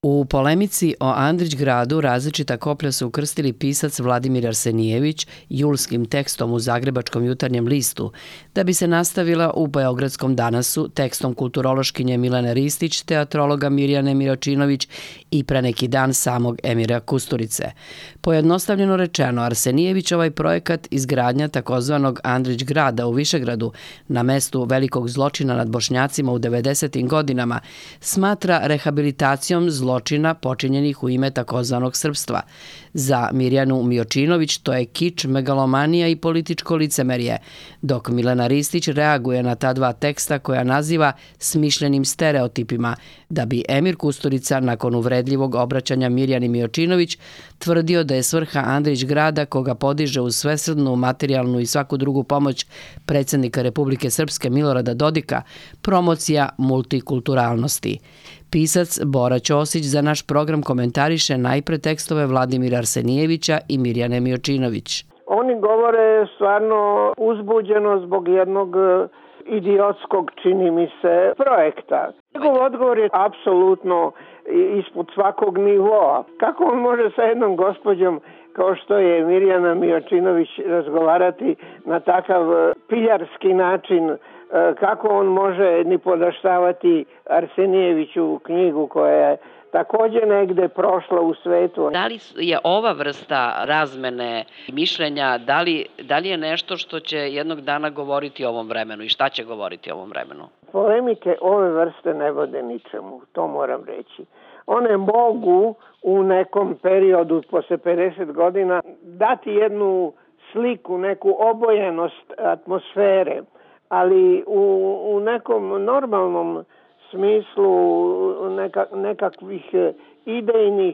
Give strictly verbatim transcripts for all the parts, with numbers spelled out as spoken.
U polemici o Andrić gradu različita koplja su ukrstili pisac Vladimir Arsenijević julskim tekstom u Zagrebačkom jutarnjem listu, da bi se nastavila u Beogradskom Danasu tekstom kulturološkinje Milene Ristić, teatrologa Mirjane Miročinović i pre neki dan samog Emira Kusturice. Pojednostavljeno rečeno, Arsenijević ovaj projekat izgradnja takozvanog Andrić grada u Višegradu na mestu velikog zločina nad Bošnjacima u devedesetim godinama smatra rehabilitacijom zločina zločina počinjenih u ime takozvanog srpstva. Za Mirjanu Miročinović to je kič, megalomanija i političko licemerje, dok Milena Ristić reaguje na ta dva teksta koja naziva smišljenim stereotipima, da bi Emir Kusturica nakon uvredljivog obraćanja Mirjani Miročinović tvrdio da je svrha Andrić grada, koga podiže uz svesrdnu, materijalnu i svaku drugu pomoć predsjednika Republike Srpske Milorada Dodika, promocija multikulturalnosti. Pisac Bora Ćosić za naš program komentariše najpre tekstove Vladimira Arsenijevića i Mirjane Miročinović. Oni govore stvarno uzbuđeno zbog jednog idiotskog, čini mi se, projekta. Njegov odgovor je apsolutno ispod svakog nivoa. Kako on može sa jednom gospođom kao što je Mirjana Miročinović razgovarati na takav piljarski način, kako on može ni podaštavati Arsenijeviću knjigu koja je također negde prošla u svetu. Da li je ova vrsta razmene mišljenja, da li, da li je nešto što će jednog dana govoriti o ovom vremenu i šta će govoriti o ovom vremenu? Polemike ove vrste ne vode ničemu, to moram reći. One mogu u nekom periodu posle pedeset godina dati jednu sliku, neku obojenost atmosfere, ali u, u nekom normalnom smislu neka, nekakvih idejnih,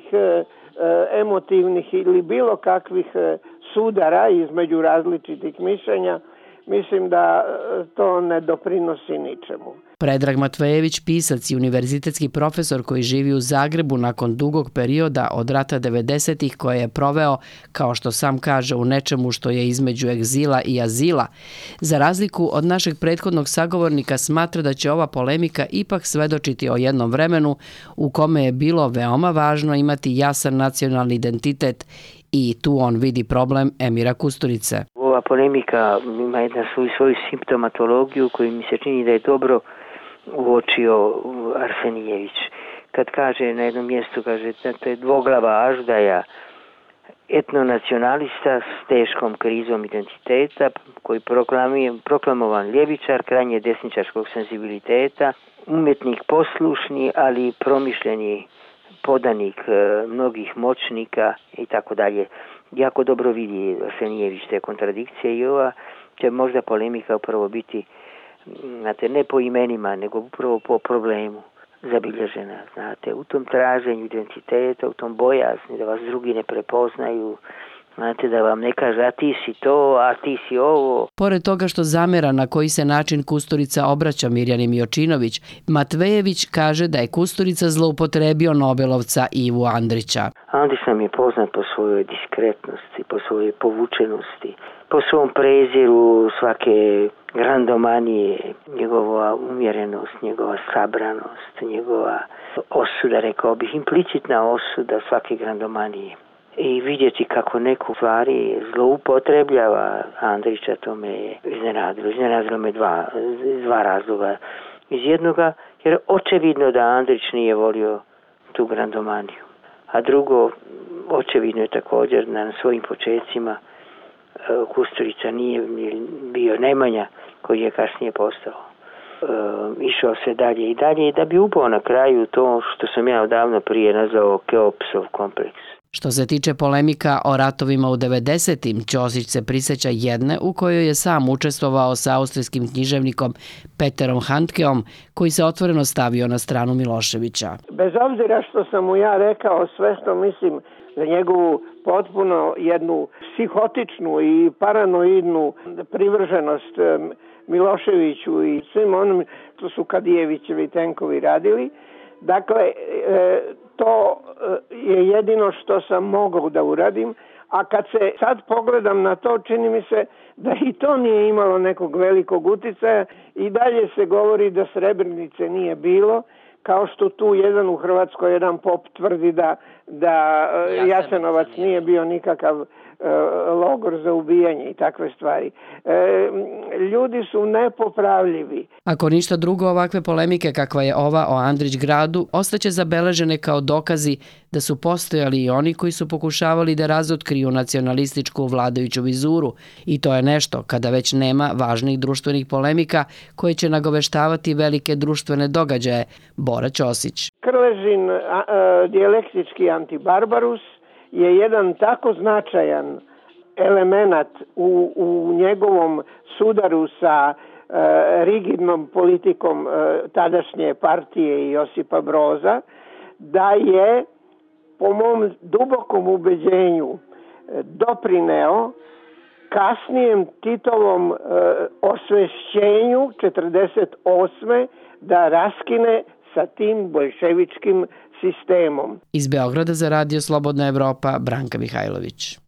emotivnih ili bilo kakvih sudara između različitih mišljenja, mislim da to ne doprinosi ničemu. Predrag Matvejević, pisac i univerzitetski profesor koji živi u Zagrebu nakon dugog perioda od rata devedesetih koje je proveo, kao što sam kaže, u nečemu što je između egzila i azila, za razliku od našeg prethodnog sagovornika smatra da će ova polemika ipak svedočiti o jednom vremenu u kome je bilo veoma važno imati jasan nacionalni identitet i tu on vidi problem Emira Kusturice. Ova polemika ima jedna svoju, svoju simptomatologiju koju mi se čini da je dobro uočio Arsenijević. Kad kaže na jednom mjestu, kaže da to je dvoglava aždaja, etnonacionalista s teškom krizom identiteta, koji proklamovan ljevičar, krajnje desničarskog senzibiliteta, umjetnik poslušni, ali promišljeni podanik mnogih moćnika i tako dalje. Jako dobro vidi Arsenijević te kontradikcije i ova će možda polemika upravo biti, znate, ne po imenima, nego upravo po problemu zabilježena, znate, u tom traženju identiteta, u tom bojazni da vas drugi ne prepoznaju, znate, da vam ne kaže a ti si to, a ti si ovo. Pored toga što zamera na koji se način Kusturica obraća Mirjani Miročinović, Matvejević kaže da je Kusturica zloupotrebio Nobelovca Ivu Andrića. Andrić nam je poznat po svojoj diskretnosti, po svojoj povučenosti, po svom preziru svake grandomanije, njegova umjerenost, njegova sabranost, njegova osuda, rekao bih, implicitna osuda svake grandomanije. I vidjeti kako neku stvari zloupotrebljava Andrića, to me je iznenadilo. Iznenadilo me dva, dva razloga. Iz jednoga, jer očevidno da Andrić nije volio tu grandomaniju. A drugo, očevidno je također na svojim počecima Kusturica nije bio Nemanja koji je kasnije postao. E, išao se dalje i dalje da bi upao na kraju to što sam ja odavno prije nazvao Keopsov kompleks. Što se tiče polemika o ratovima u devedesetim, Ćosić se prisjeća jedne u kojoj je sam učestvovao sa austrijskim književnikom Peterom Handkeom, koji se otvoreno stavio na stranu Miloševića. Bez obzira što sam mu ja rekao sve što mislim za njegovu potpuno jednu psihotičnu i paranoidnu privrženost Miloševiću i svim onom što su Kadijevićevi tenkovi radili, dakle, to je jedino što sam mogao da uradim, a kad se sad pogledam na to, čini mi se da i to nije imalo nekog velikog uticaja i dalje se govori da Srebrenice nije bilo, kao što tu jedan u Hrvatskoj, jedan pop tvrdi da, da Jasenovac nije bio nikakav logor za ubijanje i takve stvari. E, ljudi su nepopravljivi. Ako ništa drugo, ovakve polemike kakva je ova o Andrić gradu ostaće zabeležene kao dokazi da su postojali i oni koji su pokušavali da razotkriju nacionalističku vladajuću vizuru i to je nešto kada već nema važnih društvenih polemika koje će nagoveštavati velike društvene događaje. Bora Ćosić. Krležin a, a, dijalektički antibarbarus je jedan tako značajan elemenat u, u njegovom sudaru sa e, rigidnom politikom e, tadašnje partije Josipa Broza, da je po mom dubokom ubeđenju e, doprineo kasnijem Titovom e, osvešćenju četrdeset osme da raskine sa tim boljševičkim sistemom. Iz Beograda za radio Slobodna Evropa, Branka Mihajlović.